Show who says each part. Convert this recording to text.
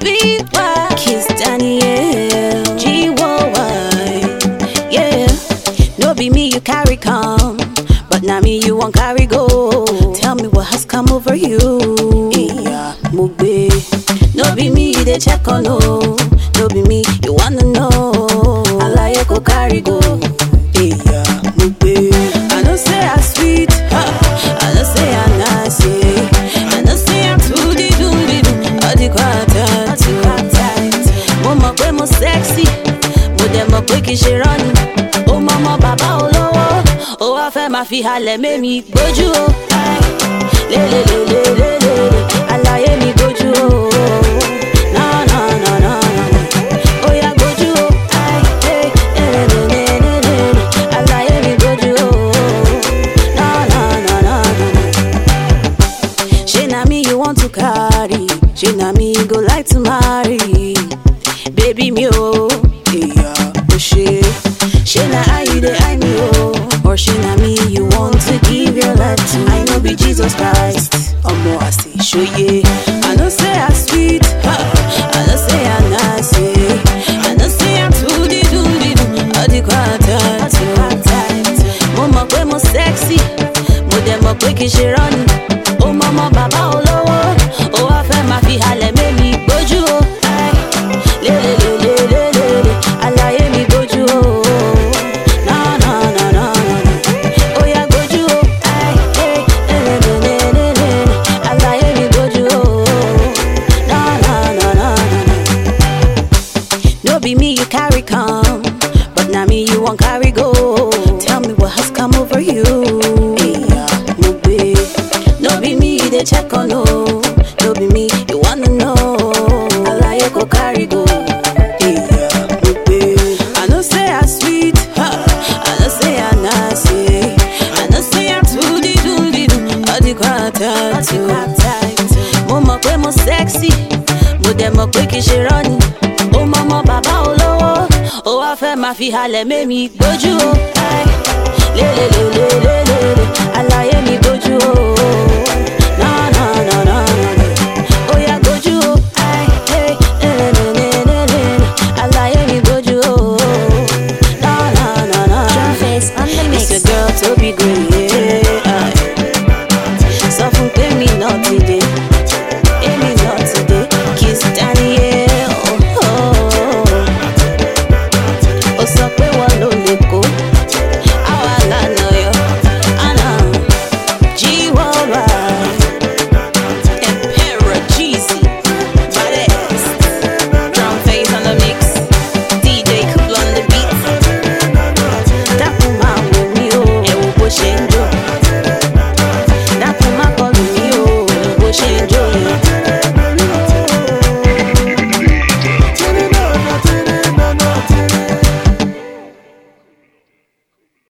Speaker 1: sweet boy. Kiss Daniel, G-O-Y. Yeah, no be me you carry come, but now me you won't carry go. Tell me what has come over you. Yeah, Mugbe. No be me you dey check on no. No be me you wanna know. Alaye go carry go. Yeah, Mugbe. I know say I sweet, I know say I nice, yeah. I know say I'm too di do. All the quartet, mo mọ̀ pé mo sexy, mo dẹ̀ mọ̀ pé kì í ṣe rọ́ọ̀nì. Ó mọ̀mọ́ bàbá olówó, ó wá fẹ́ máa fi halẹ̀ mẹ́mi gbójú o. Lélelélelélele, àlàyé mi gbójú o. Na. Ó yá gbójú o. Lélelélelélele, àlàyé mi gbójú o. Na. Ṣé na me you want to carry? Ṣé na me you go like to marry? Baby me oh, yeah, oh shit. Ṣé na how you dey eye me oh? Or ṣé na me you want to give your life to? I know be Jesus Christ. Omo I say show ye. I know say I sweet, I know say I nice, yeah. I know say I'm too di do. All the quartet, mo mọ̀ pé mo sexy, mo dẹ̀ mọ̀ pé kì í ṣe rọ́ọ̀nì. Ó mọ̀mọ́ bàbá olówó, ó wá fẹ́ máa fi halẹ̀ mẹ́mi gbójú o. Lélelélelélele, àlàyé mi gbójú o. Na. Ó yá gbójú o. Lélelélelélele, àlàyé mi gbójú o. Na. No be me you carry come, but now me you won't carry go. Tell me what has come over you. No be me you dey check on no. No be me you wanna know. Alaye go carry go. I know say I sweet, I know say I nice, yeah. I know say I'm too di do. All the quartet, mo mọ̀ pé mo sexy, mo dẹ̀ mọ̀ pé kì í ṣe rọ́ọ̀nì. Ó mọ̀mọ́ bàbá olówó, ó wá fẹ́ máa fi halẹ̀ mẹ́mi gbójú o. Lélelélelélele, àlàyé mi gbójú o.